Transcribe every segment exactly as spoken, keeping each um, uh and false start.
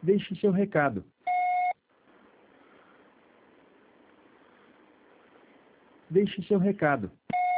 Deixe seu recado. Deixe seu recado.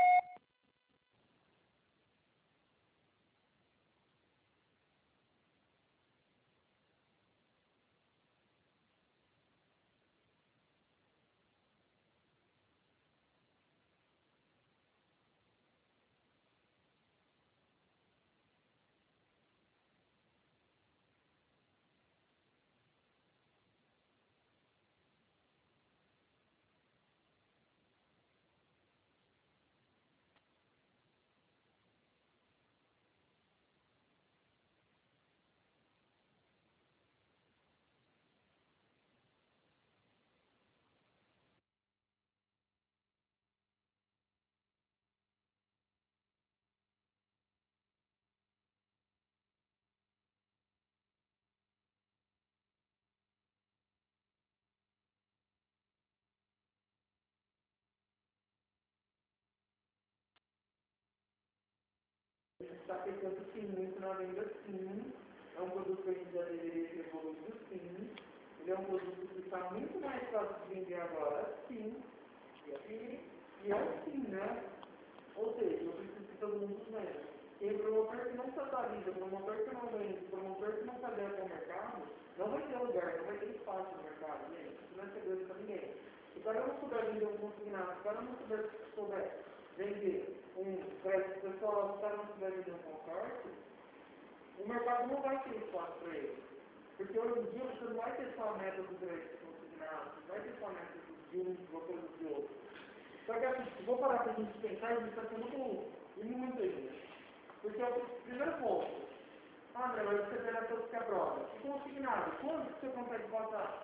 Está pensando sim, muito na venda sim, é um produto que a gente já deveria ter evoluído sim, ele é um produto que está muito mais fácil de vender agora sim, e, e é sim, né? Ou seja, eu preciso que todo mundo venda. E o promotor que não se atualiza, o promotor que não vende, o promotor que não se adequa ao mercado, não vai ter lugar, não vai ter espaço no mercado, gente. Isso não é segredo para ninguém. Se o cara não souber vender um consignado, se o cara não souber, souber vender um crédito pessoal, se o cara não souber vender um consórcio, o mercado não vai ter espaço para ele. Porque hoje em dia você não vai ter só a meta do crédito consignado, você vai ter só a meta de um, de uma coisa de outro. Só que assim, se vou parar para a gente pensar, isso está sendo muito, muito isso. Porque é o primeiro ponto. Ah, André, mas você terá todos que a prova. E consignado, quando que você consegue passar?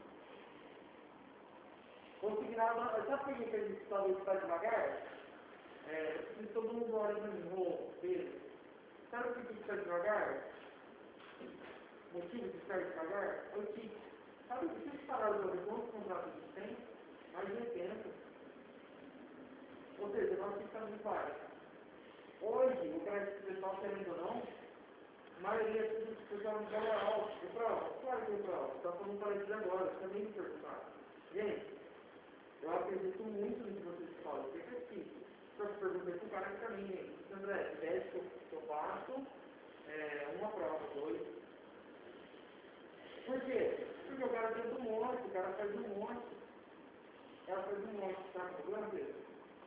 Consignado, sabe por que a gente talvez está devagar? É, se todo mundo olha para mim, ô, Pedro, sabe por que está devagar? O motivo de estar devagar? É o que, sabe o que vocês falaram sobre quantos contratos a gente tem? Mais de oitenta. Ou seja, nós ficamos vários. Hoje, o crédito pessoal, querendo ou não, a maioria do pessoal não fala alto. Eu provo? Claro que eu provo. Só falando para isso agora, também me perguntaram. Gente, eu acredito muito no que vocês falam, porque é simples. Só que perguntei para o cara que para mim, gente, André, dez que eu, que eu passo, é, uma prova, dois. Por quê? Porque o cara fez um monte, o cara faz um monte. Ela faz um monte, tá? O problema dele.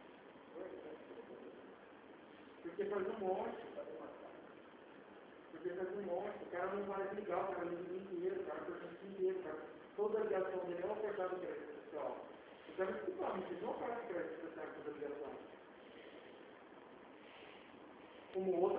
Porque faz um monte. Porque faz um monte, o cara não vai ligar, o cara liga o dia inteiro, o cara faz o dia inteiro, o cara, toda a ligação dele é ofertada do crédito pessoal. O cara principalmente não faz crédito pessoal com a ligação. Como outra